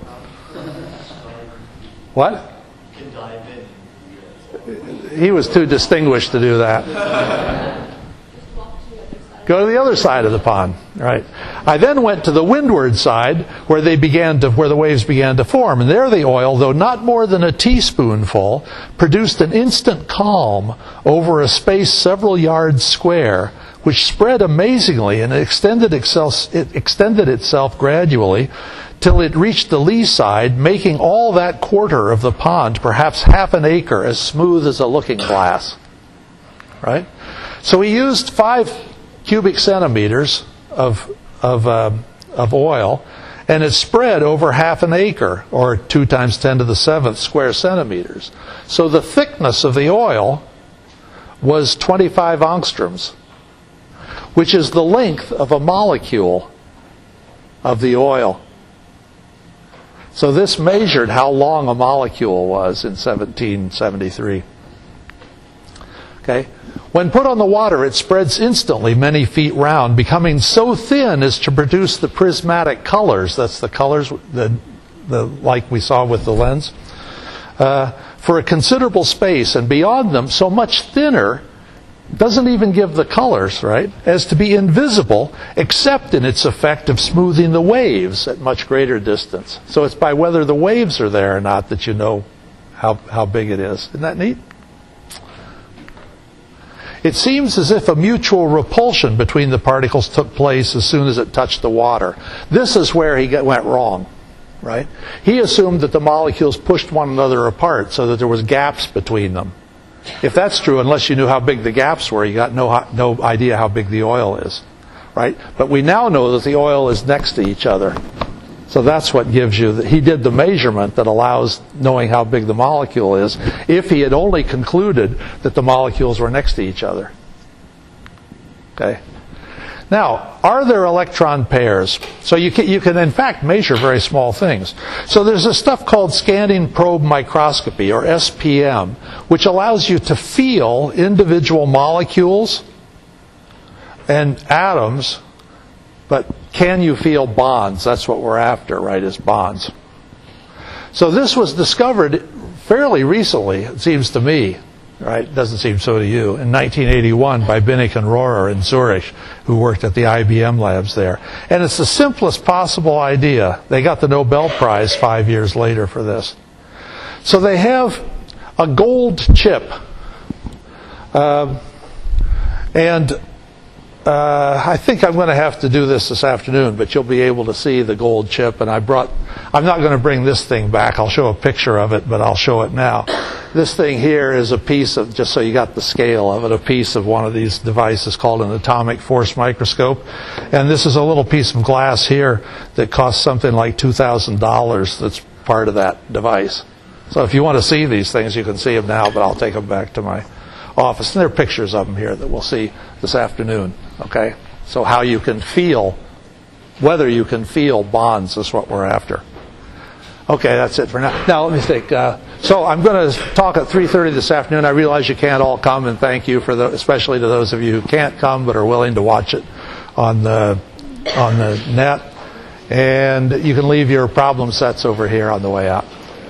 What? Can dive in. He was too distinguished to do that. Go to the other side of the pond. Right. I then went to the windward side where they began to, where the waves began to form, and there the oil, though not more than a teaspoonful, produced an instant calm over a space several yards square, which spread amazingly and extended itself, it extended itself gradually till it reached the lee side, making all that quarter of the pond, perhaps half an acre, as smooth as a looking glass. Right. So he used five cubic centimeters of of uh, of oil, and it spread over half an acre, or two times ten to the seventh square centimeters. So the thickness of the oil was twenty-five angstroms, which is the length of a molecule of the oil. So this measured how long a molecule was in seventeen seventy-three. Okay. When put on the water, it spreads instantly many feet round, becoming so thin as to produce the prismatic colors. That's the colors, the, the like we saw with the lens. Uh, for a considerable space, and beyond them, so much thinner, doesn't even give the colors, right, as to be invisible, except in its effect of smoothing the waves at much greater distance. So it's by whether the waves are there or not that you know how, how big it is. Isn't that neat? It seems as if a mutual repulsion between the particles took place as soon as it touched the water. This is where he got, went wrong, right? He assumed that the molecules pushed one another apart so that there was gaps between them. If that's true, unless you knew how big the gaps were, you got no no idea how big the oil is, right? But we now know that the oil is next to each other. So that's what gives you, the, he did the measurement that allows knowing how big the molecule is, if he had only concluded that the molecules were next to each other. Okay. Now, are there electron pairs? So you can, you can in fact measure very small things. So there's this stuff called scanning probe microscopy, or S P M, which allows you to feel individual molecules and atoms. But can you feel bonds? That's what we're after, right, is bonds. So this was discovered fairly recently, it seems to me, right? It doesn't seem so to you, in nineteen eighty-one by Binnick and Rohrer in Zurich, who worked at the I B M labs there. And it's the simplest possible idea. They got the Nobel Prize five years later for this. So they have a gold chip. Uh, and... Uh, I think I'm going to have to do this this afternoon, but you'll be able to see the gold chip. And I brought, I'm not going to bring this thing back. I'll show a picture of it, but I'll show it now. This thing here is a piece of, just so you got the scale of it, a piece of one of these devices called an atomic force microscope. And this is a little piece of glass here that costs something like two thousand dollars that's part of that device. So if you want to see these things, you can see them now, but I'll take them back to my office. And there are pictures of them here that we'll see this afternoon. Okay? So how you can feel, whether you can feel bonds is what we're after. Okay, that's it for now. Now, let me think. Uh, so I'm going to talk at three thirty this afternoon. I realize you can't all come, and thank you, for the, especially to those of you who can't come but are willing to watch it on the, on the net. And you can leave your problem sets over here on the way out.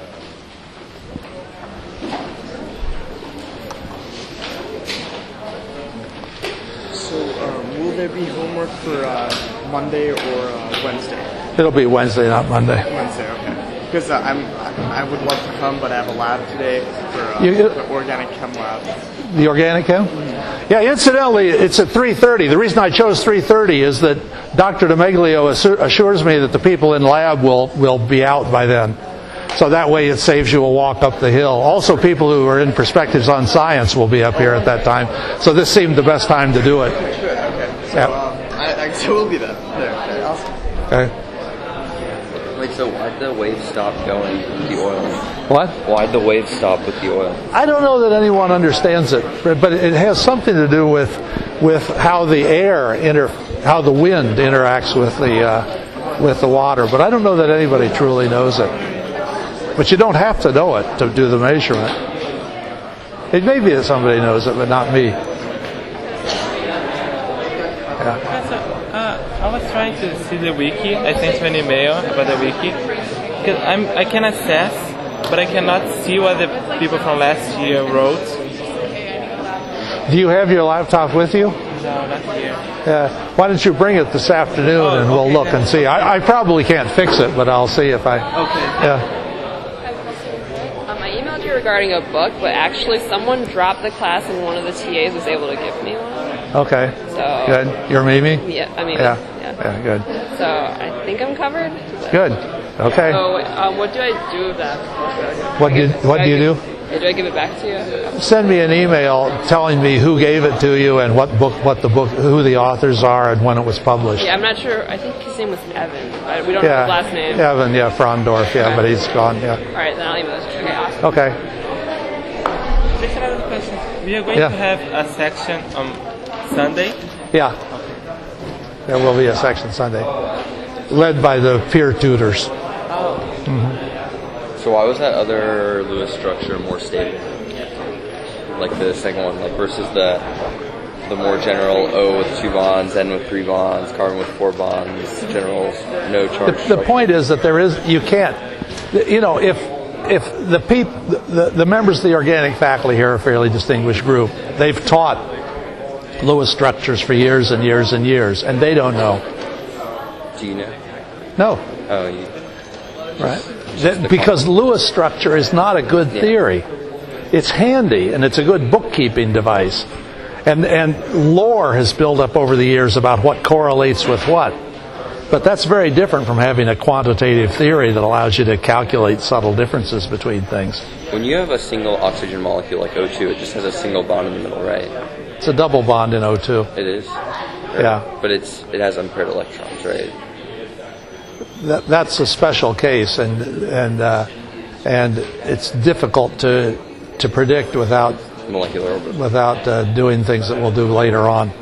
Will there be homework for uh, Monday or uh, Wednesday? It'll be Wednesday, not Monday. Wednesday, okay. Because uh, I'm, I would love to come, but I have a lab today for uh, You- the organic chem lab. The organic chem? Yeah, incidentally, it's at three thirty. The reason I chose three thirty is that Doctor DeMeglio assu- assures me that the people in lab will, will be out by then. So that way it saves you a walk up the hill. Also, people who are in Perspectives on Science will be up here at that time. So this seemed the best time to do it. Good, okay. So Yep. um, I, I so will be there. There, okay, awesome. Okay. Wait, so why'd the wave stop going with the oil? What? Why'd the wave stop with the oil? I don't know that anyone understands it, but it has something to do with with how the air inter, how the wind interacts with the uh, with the water. But I don't know that anybody truly knows it. But you don't have to know it to do the measurement. It may be that somebody knows it, but not me. Yeah. So, uh, I was trying to see the wiki. I sent you an email about the wiki because I'm I can access, but I cannot see what the people from last year wrote. Do you have your laptop with you? No, not here. Uh, why don't you bring it this afternoon Oh, and we'll okay, look then. and see. I, I probably can't fix it, but I'll see if I. Okay. Yeah. Um, I emailed you regarding a book, but actually someone dropped the class and one of the T As was able to give me one. Okay. So Good. You're Mimi? Yeah, I mean, Yeah. yeah. Yeah. Good. So I think I'm covered. Good. Okay. So um, what do I do with that? What do you, what do you do? Do I give it back to you? Send me an email telling me who gave it to you and what book, what the book, who the authors are, and when it was published. Yeah, I'm not sure. I think his name was Evan. But we don't know Yeah. his last name. Evan. Yeah. Frondorf. Yeah, Okay. but he's gone. Yeah. All right, then I'll email this. Okay, awesome. Okay. Just another question. We are going Yeah. to have a section on Sunday. Yeah. There will be a section Sunday, led by the peer tutors. So why was that other Lewis structure more stable? Like the second one, like versus the the more general O with two bonds, N with three bonds, carbon with four bonds, general no charge. The, the structure. point is that there is you can't, you know, if if the peop, the, the members of the organic faculty here are a fairly distinguished group. They've taught Lewis structures for years and years and years, and they don't know. Do you know? No, Oh, you, right? That, because Lewis structure is not a good theory. It's handy and it's a good bookkeeping device, and and lore has built up over the years about what correlates with what. But that's very different from having a quantitative theory that allows you to calculate subtle differences between things. when you have a single oxygen molecule like O two, it just has a single bond in the middle, right? It's a double bond in O two. It is. Yeah. But it's it has unpaired electrons, right? That, that's a special case, and and uh, and it's difficult to to predict without Molecular orbit. without uh, doing things that we'll do later on.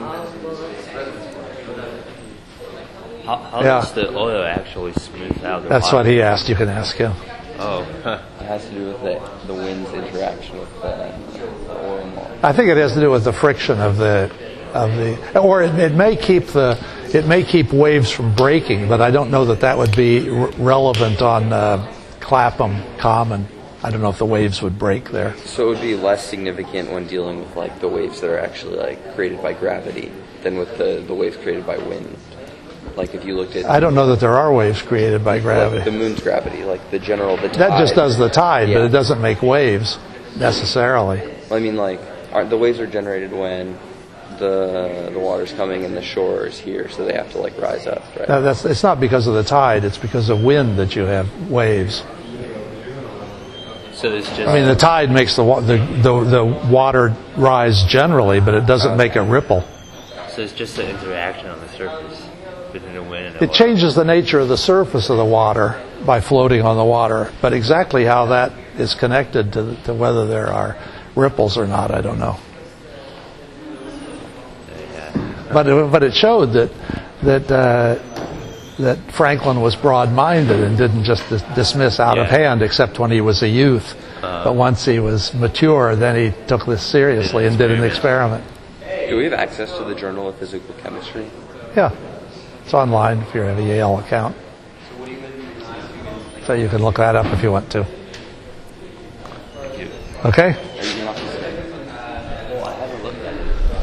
How, how Yeah. does the oil actually smooth out the That's water? what he asked. You can ask him. Oh, It has to do with the the wind's interaction with the, the oil molecule. I think it has to do with the friction of the of the, or it, it may keep the it may keep waves from breaking, but I don't know that that would be r- relevant on uh, Clapham Common. I don't know if the waves would break there. So it would be less significant when dealing with like the waves that are actually like created by gravity than with the, the waves created by wind. Like if you looked at I don't know that there are waves created by like gravity. the moon's gravity, like the general the tide. That just does the tide, but Yeah. it doesn't make waves necessarily. I mean, like aren't the waves are generated when the the water's coming and the shore is here, so they have to like rise up, right? No, that's it's not because of the tide; it's because of wind that you have waves. so it's just. I mean, the tide makes the wa- the the, the water rise generally, but it doesn't make a ripple. So it's just the interaction on the surface between the wind and the It changes the nature of the surface of the water by floating on the water, but exactly how that is connected to, to whether there are ripples or not, I don't know. But it, but it showed that that uh, that Franklin was broad-minded and didn't just dis- dismiss out of Yeah. hand, except when he was a youth. Uh, but once he was mature, then he took this seriously and did an experiment. Do we have access to the Journal of Physical Chemistry? Yeah, it's online if you have a Yale account. So you can look that up if you want to. Okay? Are you not Well, I haven't looked at it.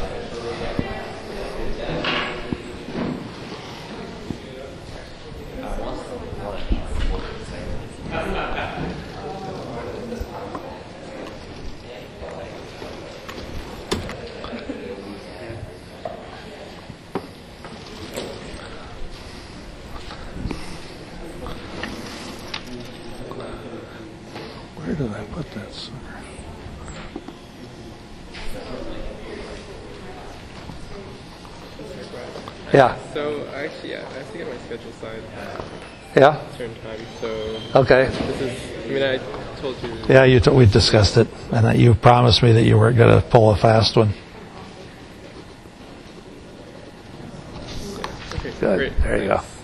Where did I put that sucker? Yeah, So actually, yeah, I have to get my schedule signed yeah, at a certain time. So okay. this is, I mean, I told you. Yeah, you t- we discussed it, and that you promised me that you were going to pull a fast one. Okay, Good. great. There you go. Thanks.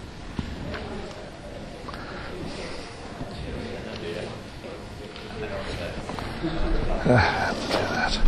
Uh, look at that.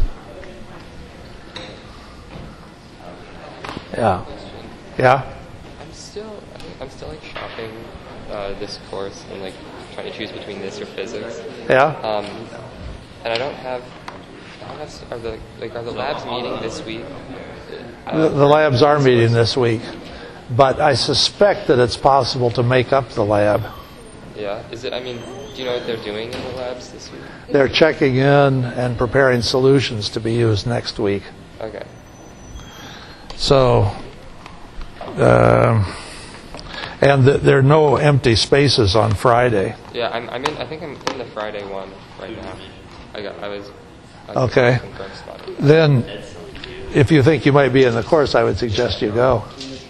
Yeah. Yeah? I'm still, I think I'm still like shopping uh, this course and like trying to choose between this or physics. Yeah? Um, and I don't have, I don't have, are the, like, are the labs meeting this week? The, the labs are meeting this week, but I suspect that it's possible to make up the lab. Yeah. Is it, I mean, do you know what they're doing in the labs this week? They're checking in and preparing solutions to be used next week. Okay. So, um, and th- there are no empty spaces on Friday. Yeah, I'm, I'm in, I think I'm in the Friday one right now. I got, I was, I was Okay. confirmed spot. Then, if you think you might be in the course, I would suggest you go.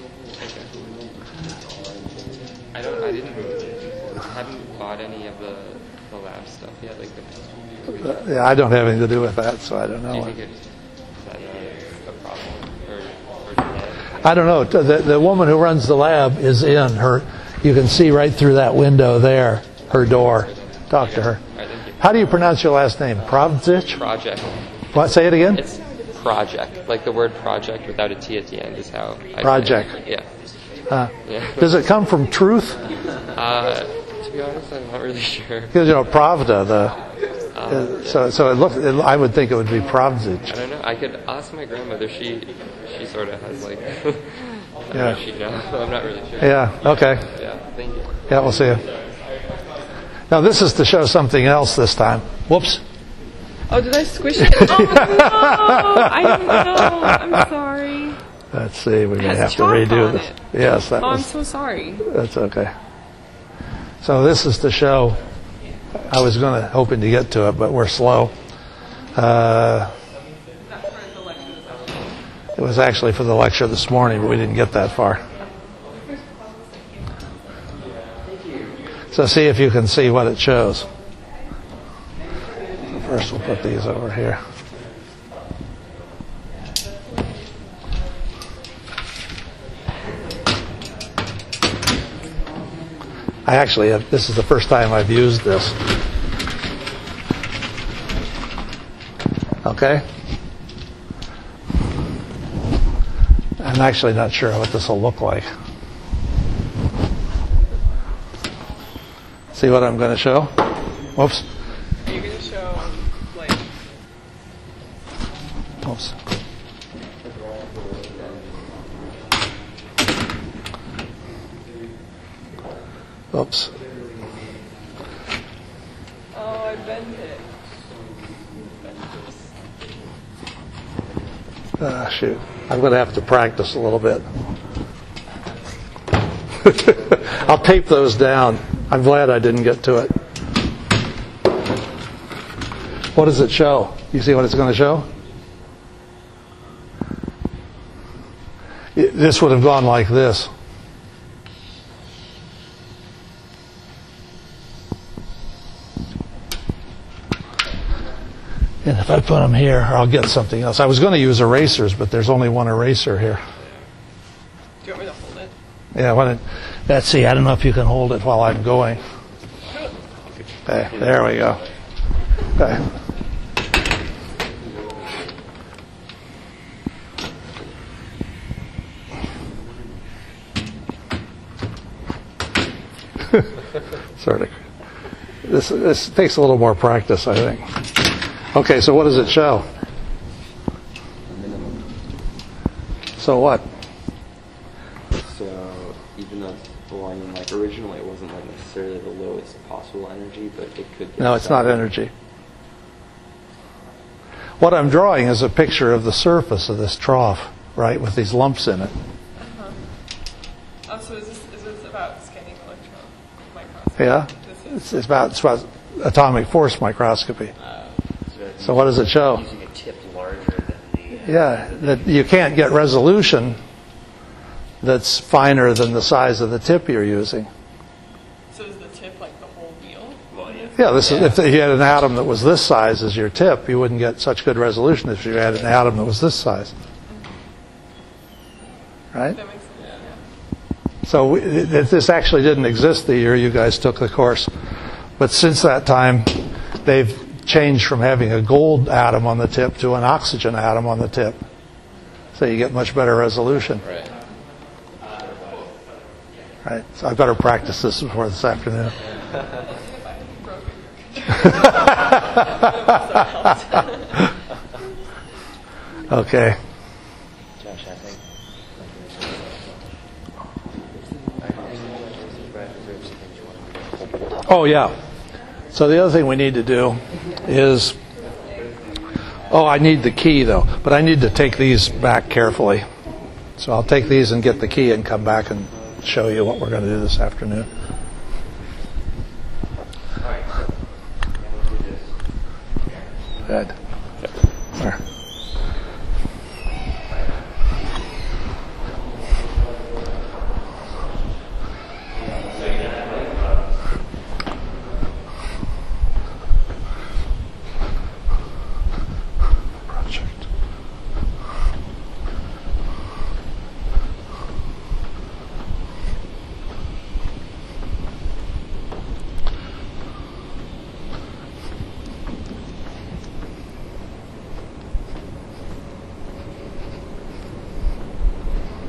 I don't, I didn't, I haven't bought any of the, the lab stuff yet, like the, Uh, yeah, I don't have anything to do with that, so I don't do you know. think it's, is that a, a problem? Or, or today? I don't know. The, the woman who runs the lab is in her. You can see right through that window there, her door. Talk to her. All right, thank you. How do you pronounce your last name? Pravcic? Project. What? Say it again. It's project. Like the word project without a T at the end is how I say Project. it. Yeah. Uh, Yeah. does it come from truth? Uh, to be honest, I'm not really sure. Because you know Pravda. The Uh, uh, yeah. so so it looks. It, I would think it would be Pravcic. I don't know. I could ask my grandmother. She she sort of has like. I don't Yeah. know if she'd know. I'm not really sure. Yeah. Okay. Yeah. Thank you. Yeah. We'll see you. Now this is to show something else this time. Whoops. Oh, did I squish it? Oh, no! I didn't know. I'm sorry. Let's see. We It may has have to chalk redo on this. it. Yes, that Oh, I'm was. so sorry. That's okay. So this is to show. I was going to hoping to get to it, but we're slow. Uh, it was actually for the lecture this morning, but we didn't get that far. So see if you can see what it shows. First, we'll put these over here. I actually have, this is the first time I've used this. Okay? I'm actually not sure what this will look like. See what I'm going to show? Whoops. You're going to show, like, Oops. Oops. oh, I bent it. Ah, shoot. I'm going to have to practice a little bit. I'll tape those down. I'm glad I didn't get to it. What does it show? You see what it's going to show? It- This would have gone like this. And if I put them here, I'll get something else. I was going to use erasers, but there's only one eraser here. Do you want me to hold it? Yeah, why don't, let's see. I don't know if you can hold it while I'm going. Okay, there we go. Okay. sort of. This this takes a little more practice, I think. Okay, so what does it show? So what? So even though it's belonging, like originally it wasn't like necessarily the lowest possible energy, but it could get No, it's not better. energy. What I'm drawing is a picture of the surface of this trough, right, with these lumps in it. Uh-huh. Oh, so is this, is this about scanning electron microscopy? Yeah? This is? It's, it's about it's about atomic force microscopy. So what does it show? Using a tip larger than the. Yeah, that you can't get resolution that's finer than the size of the tip you're using. So is the tip like the whole wheel? Well, yeah. Yeah, this is, if you had an atom that was this size as your tip, you wouldn't get such good resolution if you had an atom that was this size. Right? That makes sense. So we, it, this actually didn't exist the year you guys took the course. But since that time, they've changed from having a gold atom on the tip to an oxygen atom on the tip. so you get much better resolution. Right. Right. So I better practice this before this afternoon. Okay. Josh, I think. Oh, yeah. So the other thing we need to do is, oh, I need the key though, but I need to take these back carefully. So I'll take these and get the key and come back and show you what we're going to do this afternoon. Good. There.